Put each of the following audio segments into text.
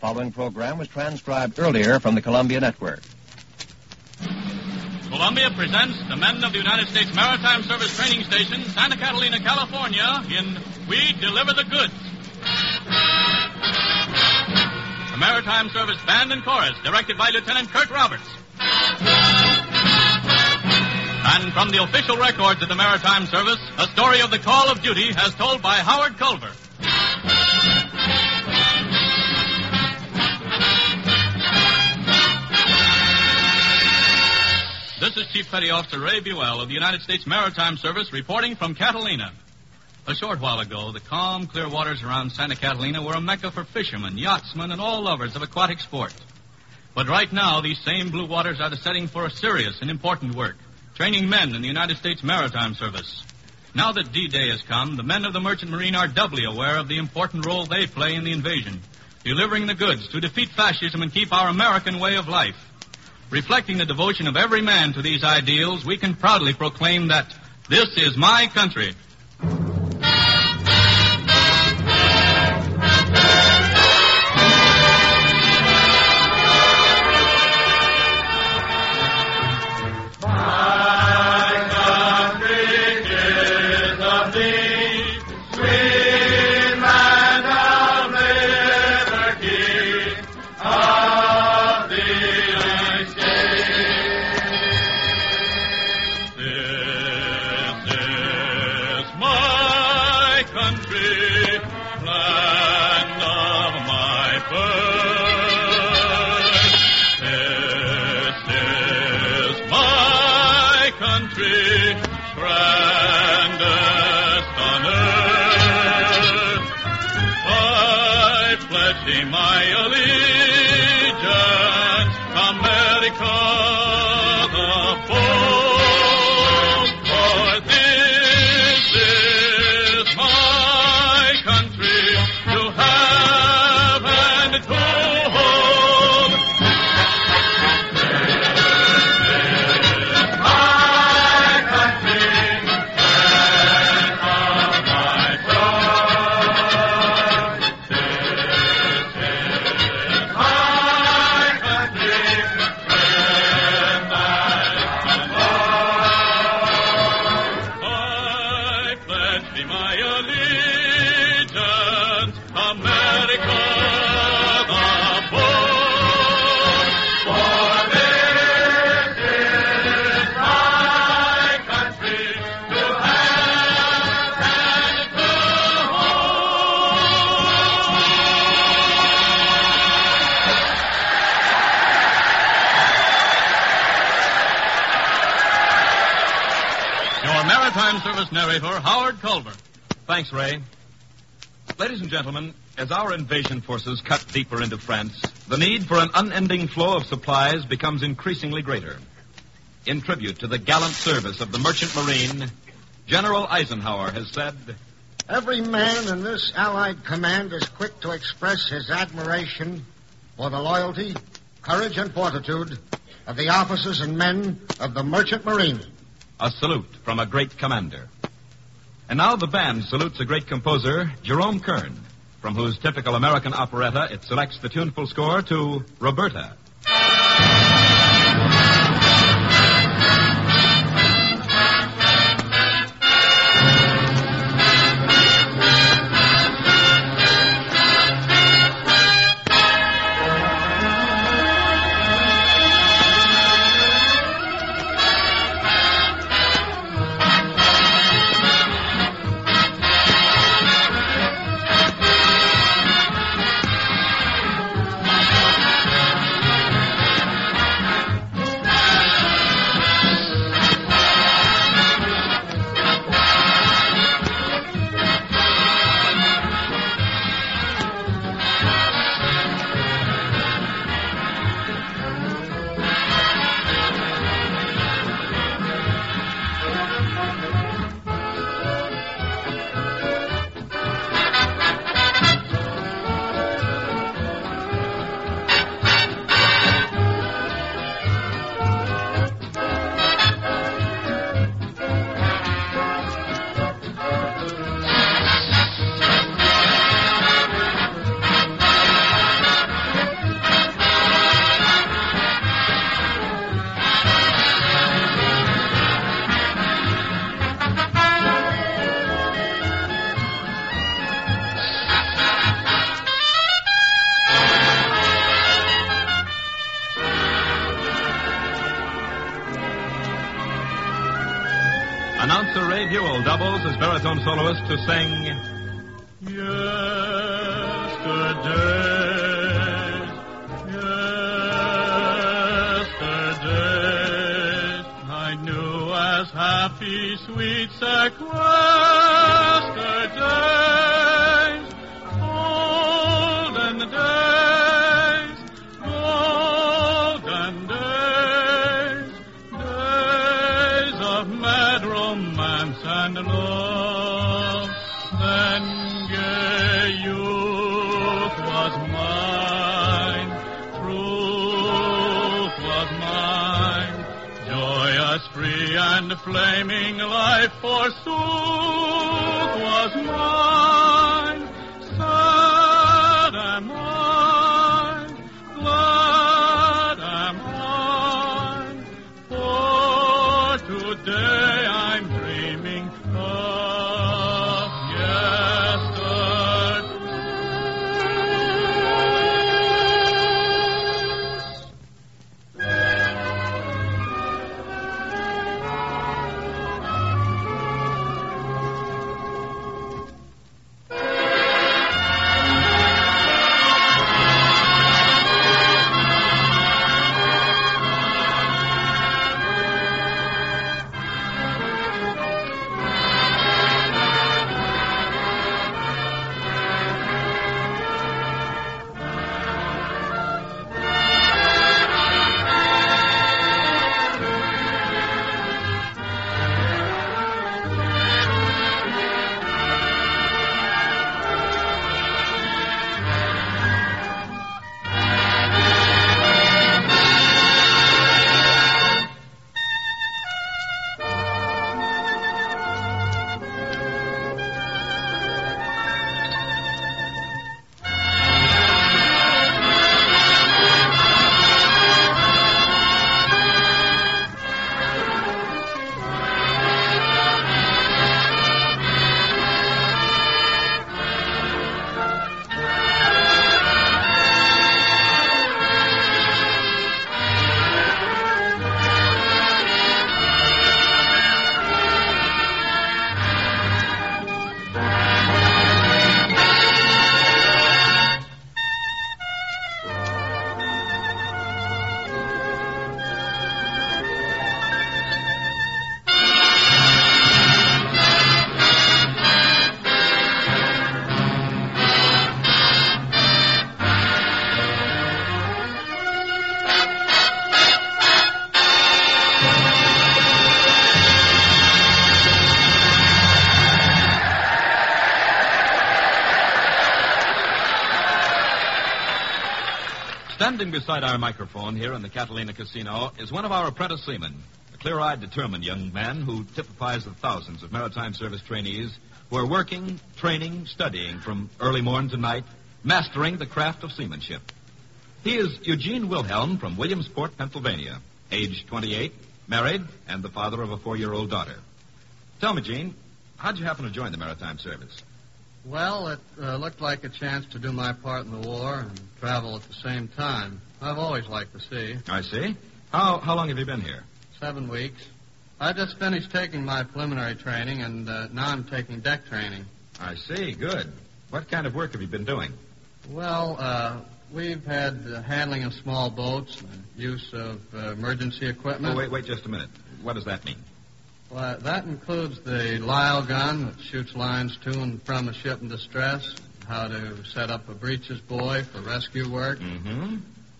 following program was transcribed earlier from the Columbia Network. Columbia presents the men of the United States Maritime Service Training Station, Santa Catalina, California, in We Deliver the Goods. The Maritime Service Band and Chorus, directed by Lieutenant Kurt Roberts. And from the official records of the Maritime Service, a story of the Call of Duty as told by Howard Culver. This is Chief Petty Officer Ray Buell of the United States Maritime Service reporting from Catalina. A short while ago, the calm, clear waters around Santa Catalina were a mecca for fishermen, yachtsmen, and all lovers of aquatic sport. But right now, these same blue waters are the setting for a serious and important work, training men in the United States Maritime Service. Now that D-Day has come, the men of the Merchant Marine are doubly aware of the important role they play in the invasion, delivering the goods to defeat fascism and keep our American way of life. Reflecting the devotion of every man to these ideals, we can proudly proclaim that this is my country. My allegiance, America, the foe, for this is my country to have and to hold. This is my country, land of my birth. Maritime Service narrator, Howard Culver. Thanks, Ray. Ladies and gentlemen, as our invasion forces cut deeper into France, the need for an unending flow of supplies becomes increasingly greater. In tribute to the gallant service of the Merchant Marine, General Eisenhower has said, "Every man in this Allied command is quick to express his admiration for the loyalty, courage, and fortitude of the officers and men of the Merchant Marine." A salute from a great commander. And now the band salutes a great composer, Jerome Kern, from whose typical American operetta it selects the tuneful score to Roberta. doubles as baritone soloist to sing Yesterdays, I knew as happy, sweet sequester days, golden days, golden days, days of mad romance and love. Then gay youth was mine, truth was mine, joyous, free, and flaming life forsooth was mine. Sad am I, glad am I, for today I'm dreaming of yesterday. Standing beside our microphone here in the Catalina Casino is one of our apprentice seamen, a clear-eyed, determined young man who typifies the thousands of maritime service trainees who are working, training, studying from early morn to night, mastering the craft of seamanship. He is Eugene Wilhelm from Williamsport, Pennsylvania, age 28, married, and the father of a 4-year-old daughter. Tell me, Gene, how'd you happen to join the maritime service? Well, it looked like a chance to do my part in the war and travel at the same time. I've always liked the sea. I see. How long have you been here? 7 weeks. I just finished taking my preliminary training, and now I'm taking deck training. I see. Good. What kind of work have you been doing? Well, we've had handling of small boats, use of emergency equipment. Oh, wait just a minute. What does that mean? Well, that includes the Lyle gun that shoots lines to and from a ship in distress, how to set up a breeches buoy for rescue work. Mm-hmm.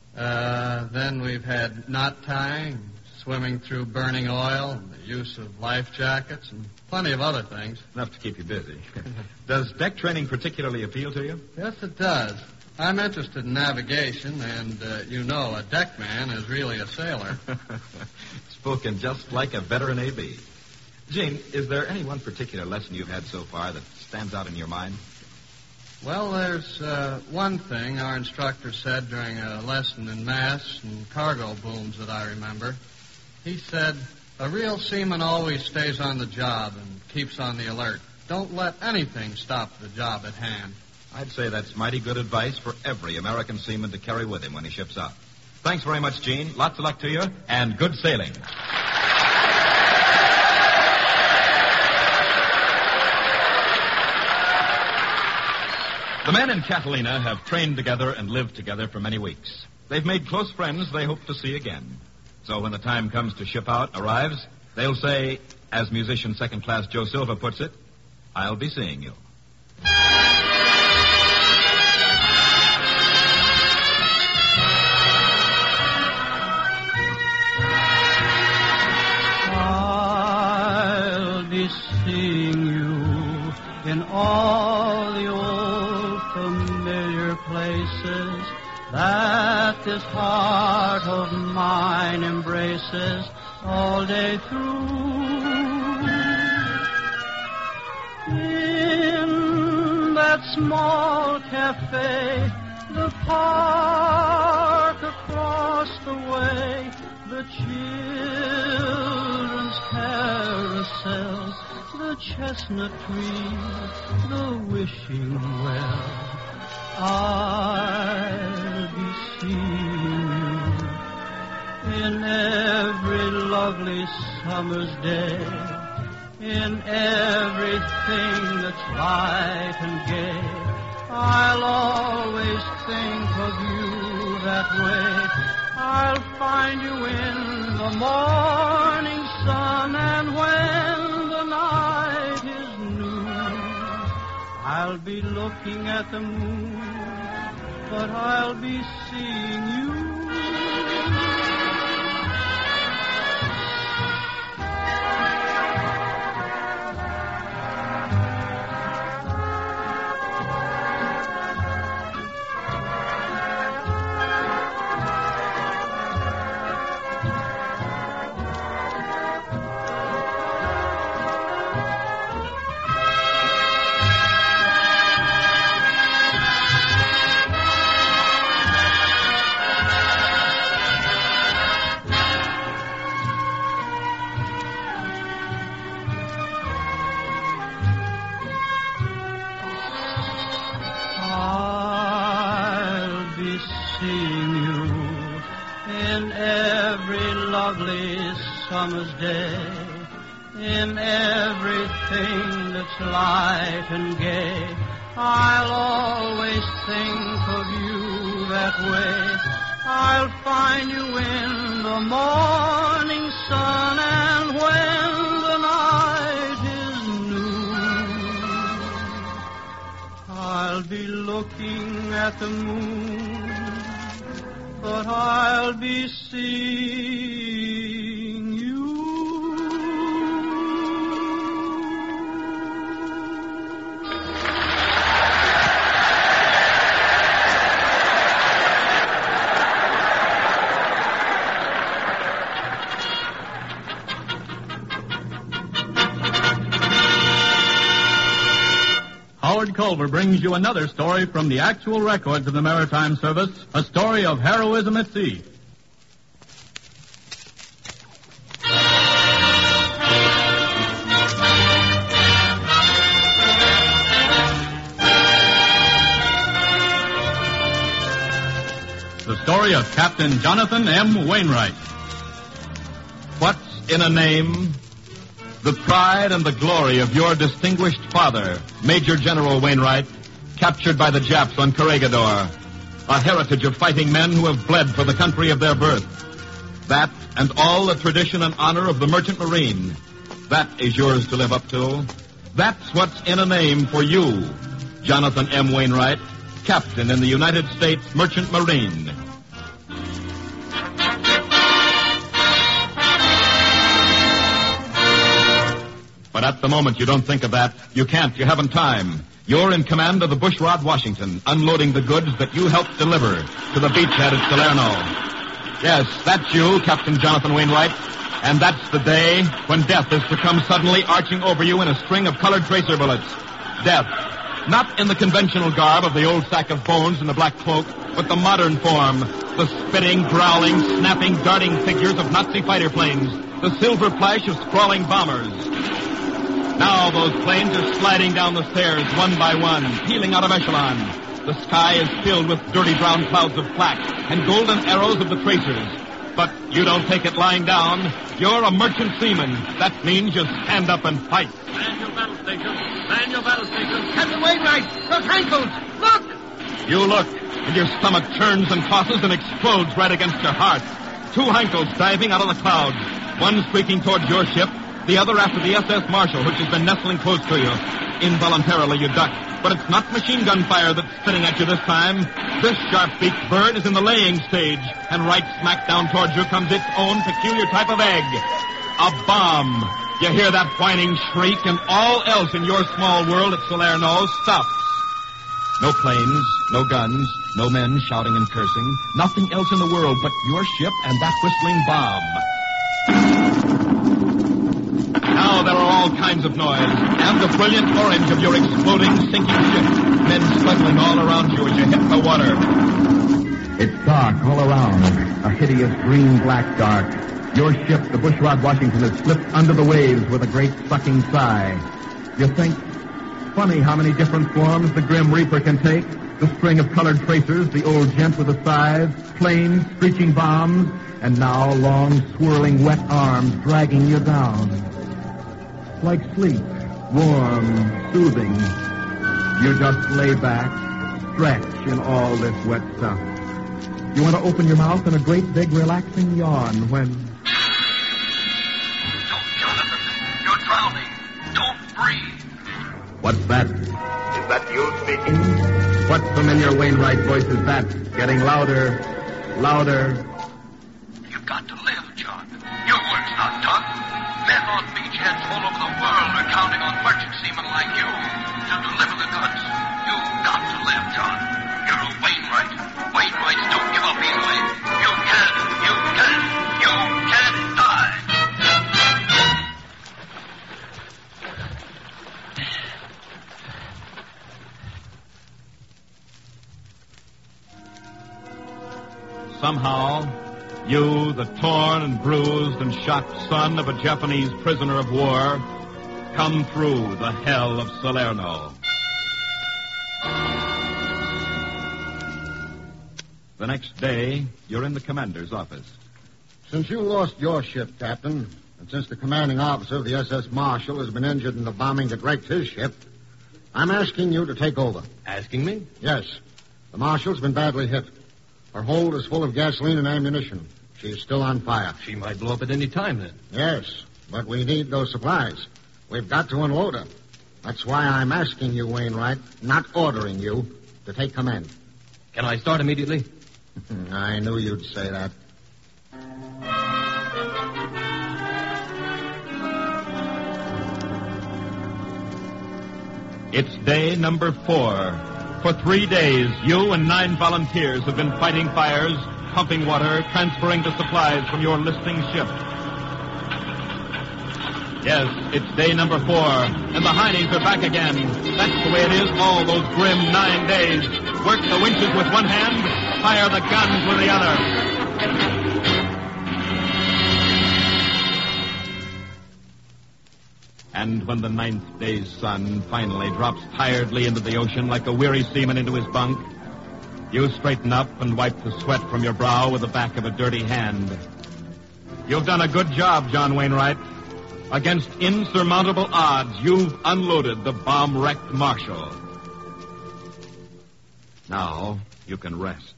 Then we've had knot tying, swimming through burning oil, and the use of life jackets, and plenty of other things. Enough to keep you busy. Does deck training particularly appeal to you? Yes, it does. I'm interested in navigation, and a deckman is really a sailor. Spoken just like a veteran A.B. Gene, is there any one particular lesson you've had so far that stands out in your mind? Well, there's one thing our instructor said during a lesson in masts and cargo booms that I remember. He said, a real seaman always stays on the job and keeps on the alert. Don't let anything stop the job at hand. I'd say that's mighty good advice for every American seaman to carry with him when he ships out. Thanks very much, Gene. Lots of luck to you, and good sailing. The men in Catalina have trained together and lived together for many weeks. They've made close friends they hope to see again. So when the time comes to ship out arrives, they'll say, as musician second class Joe Silva puts it, I'll be seeing you. I'll be seeing you in all the old familiar places that this heart of mine embraces all day through. In that small cafe, the park across the way, the children's carousels, the chestnut trees, the wishing well. I'll be seeing you in every lovely summer's day, in everything that's light and gay. I'll always think of you that way. I'll find you in the morning sun, and when the night is new, I'll be looking at the moon, but I'll be seeing you. Seeing you in every lovely summer's day, in everything that's light and gay. I'll always think of you that way. I'll find you in the morning sun, and when the night is new, I'll be looking at the moon, but I'll be seeing you. Howard Culver brings you another story from the actual records of the Maritime Service, a story of heroism at sea. The story of Captain Jonathan M. Wainwright. What's in a name? The pride and the glory of your distinguished father, Major General Wainwright, captured by the Japs on Corregidor. A heritage of fighting men who have bled for the country of their birth. That and all the tradition and honor of the Merchant Marine. That is yours to live up to. That's what's in a name for you, Jonathan M. Wainwright, Captain in the United States Merchant Marine. But at the moment, you don't think of that. You can't. You haven't time. You're in command of the Bushrod Washington, unloading the goods that you helped deliver to the beachhead at Salerno. Yes, that's you, Captain Jonathan Wainwright. And that's the day when death is to come suddenly arching over you in a string of colored tracer bullets. Death. Not in the conventional garb of the old sack of bones and the black cloak, but the modern form. The spitting, growling, snapping, darting figures of Nazi fighter planes. The silver flash of sprawling bombers. Now those planes are sliding down the stairs one by one, peeling out of echelon. The sky is filled with dirty brown clouds of flak and golden arrows of the tracers. But you don't take it lying down. You're a merchant seaman. That means you stand up and fight. Man your battle stations. Man your battle stations. Captain Wainwright, the tankboats. Look! You look, and your stomach churns and tosses and explodes right against your heart. Two Heinkels diving out of the clouds. One streaking towards your ship, the other after the SS Marshall, which has been nestling close to you. Involuntarily, you duck. But it's not machine gun fire that's spitting at you this time. This sharp-beaked bird is in the laying stage, and right smack down towards you comes its own peculiar type of egg. A bomb. You hear that whining shriek, and all else in your small world at Salerno stops. No planes, no guns, no men shouting and cursing. Nothing else in the world but your ship and that whistling bomb. Now there are all kinds of noise, and the brilliant orange of your exploding, sinking ship. Men struggling all around you as you hit the water. It's dark all around, a hideous green-black dark. Your ship, the Bushrod Washington, has slipped under the waves with a great sucking sigh. You think, funny how many different forms the Grim Reaper can take. The string of colored tracers, the old gent with the scythe, planes, screeching bombs, and now long, swirling, wet arms dragging you down. Like sleep, warm, soothing. You just lay back, stretch in all this wet stuff. You want to open your mouth in a great big relaxing yawn when... Don't, Jonathan. You're drowning. Don't breathe. What's that? Is that you speaking? What familiar Wainwright voice is that? Getting louder, louder. You've got to live, John. Your work's not done. Men on beachheads all over the world are counting on merchant seamen like you to deliver the goods. You've got to live, John. You're a Wainwright. Wainwrights don't give up easily. You can die. Somehow, you, the torn and bruised and shocked son of a Japanese prisoner of war, come through the hell of Salerno. The next day, you're in the commander's office. Since you lost your ship, Captain, and since the commanding officer of the SS Marshall has been injured in the bombing that wrecked his ship, I'm asking you to take over. Asking me? Yes. The Marshall's been badly hit. Her hold is full of gasoline and ammunition. She's still on fire. She might blow up at any time, then. Yes, but we need those supplies. We've got to unload her. That's why I'm asking you, Wainwright, not ordering you, to take command. Can I start immediately? I knew you'd say that. It's day number 4. For 3 days, you and 9 volunteers have been fighting fires, pumping water, transferring the supplies from your listing ship. Yes, it's day number 4, and the Heinies are back again. That's the way it is all those grim 9 days. Work the winches with one hand, fire the guns with the other. And when the 9th day's sun finally drops tiredly into the ocean like a weary seaman into his bunk, you straighten up and wipe the sweat from your brow with the back of a dirty hand. You've done a good job, John Wainwright. Against insurmountable odds, you've unloaded the bomb-wrecked Marshall. Now you can rest.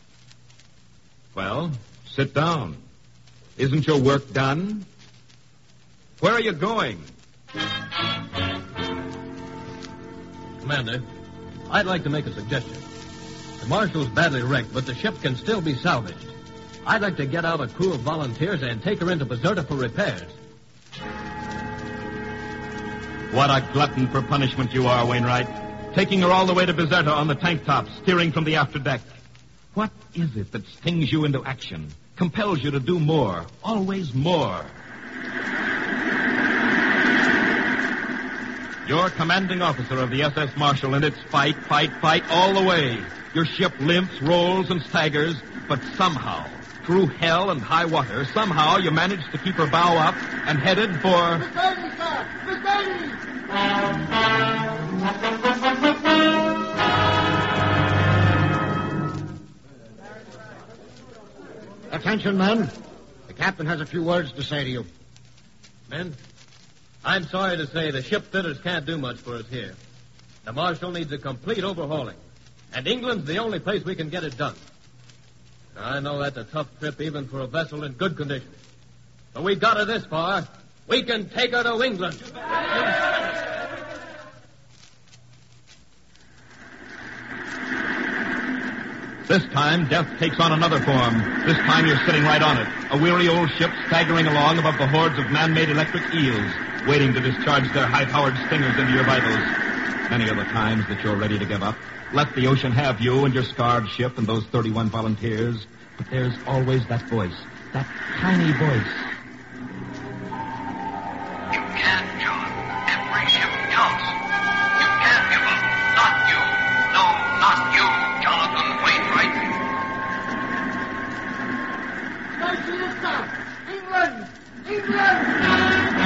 Well, sit down. Isn't your work done? Where are you going? Commander, I'd like to make a suggestion. The Marshall's badly wrecked, but the ship can still be salvaged. I'd like to get out a crew of volunteers and take her into Bizerta for repairs. What a glutton for punishment you are, Wainwright. Taking her all the way to Bizerta on the tank top, steering from the afterdeck. What is it that stings you into action, compels you to do more, always more? You're commanding officer of the SS Marshall, and it's fight, fight, fight all the way. Your ship limps, rolls, and staggers, but somehow, through hell and high water, somehow you manage to keep her bow up and headed for... Miss Bailey, sir! Miss Bailey! Attention, men. The captain has a few words to say to you. Men, I'm sorry to say the ship fitters can't do much for us here. The Marshall needs a complete overhauling. And England's the only place we can get it done. I know that's a tough trip even for a vessel in good condition. But we got her this far. We can take her to England. This time, death takes on another form. This time you're sitting right on it. A weary old ship staggering along above the hordes of man-made electric eels, waiting to discharge their high-powered stingers into your vitals. Many are the times that you're ready to give up. Let the ocean have you and your scarred ship and those 31 volunteers. But there's always that voice, that tiny voice. You can't, John. Every ship counts. You can't give up. Not you. No, not you, Jonathan Wainwright. England! England!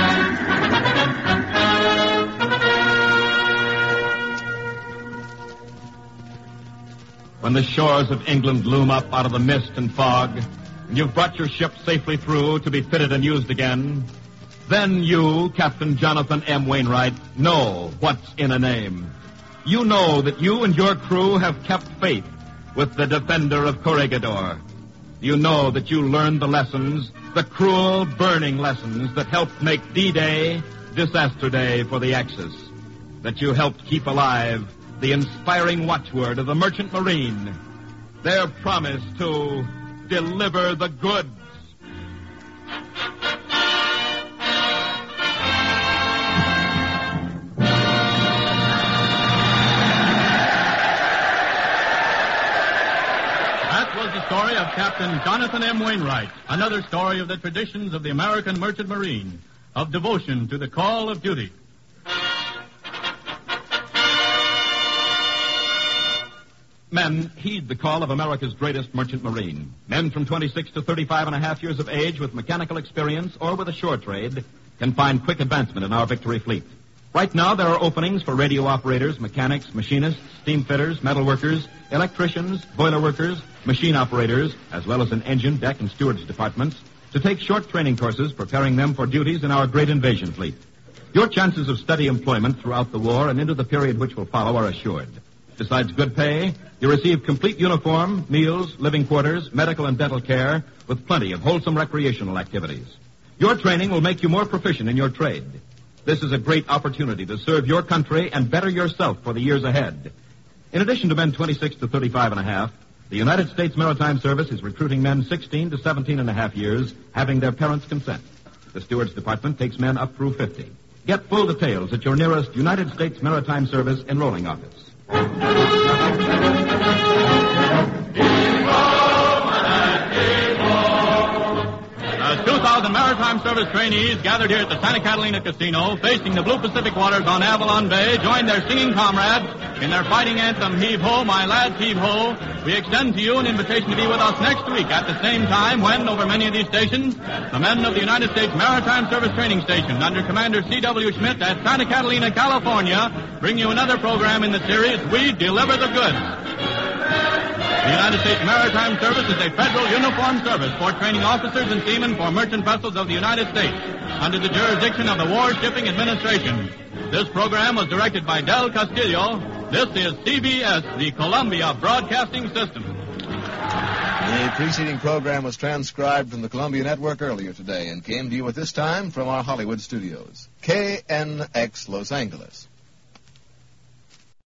When the shores of England loom up out of the mist and fog, and you've brought your ship safely through to be fitted and used again, then you, Captain Jonathan M. Wainwright, know what's in a name. You know that you and your crew have kept faith with the defender of Corregidor. You know that you learned the lessons, the cruel, burning lessons that helped make D-Day Disaster Day for the Axis. That you helped keep alive the inspiring watchword of the Merchant Marine, their promise to deliver the goods. That was the story of Captain Jonathan M. Wainwright, another story of the traditions of the American Merchant Marine, of devotion to the call of duty. Men, heed the call of America's greatest merchant marine. Men from 26 to 35 and a half years of age with mechanical experience or with a shore trade can find quick advancement in our Victory fleet. Right now, there are openings for radio operators, mechanics, machinists, steam fitters, metal workers, electricians, boiler workers, machine operators, as well as in engine, deck, and stewards departments to take short training courses preparing them for duties in our great invasion fleet. Your chances of steady employment throughout the war and into the period which will follow are assured. Besides good pay, you receive complete uniform, meals, living quarters, medical and dental care, with plenty of wholesome recreational activities. Your training will make you more proficient in your trade. This is a great opportunity to serve your country and better yourself for the years ahead. In addition to men 26 to 35 and a half, the United States Maritime Service is recruiting men 16 to 17 and a half years, having their parents' consent. The Stewards Department takes men up through 50. Get full details at your nearest United States Maritime Service enrolling office. The 2,000 Maritime Service trainees gathered here at the Santa Catalina Casino, facing the blue Pacific waters on Avalon Bay, joined their singing comrades in their fighting anthem, Heave Ho, My Lads, Heave Ho. We extend to you an invitation to be with us next week at the same time when, over many of these stations, the men of the United States Maritime Service Training Station, under Commander C.W. Schmidt at Santa Catalina, California, bring you another program in the series, We Deliver the Goods. The United States Maritime Service is a federal uniformed service for training officers and seamen for merchant vessels of the United States under the jurisdiction of the War Shipping Administration. This program was directed by Del Castillo. This is CBS, the Columbia Broadcasting System. The preceding program was transcribed from the Columbia Network earlier today and came to you at this time from our Hollywood studios. KNX Los Angeles.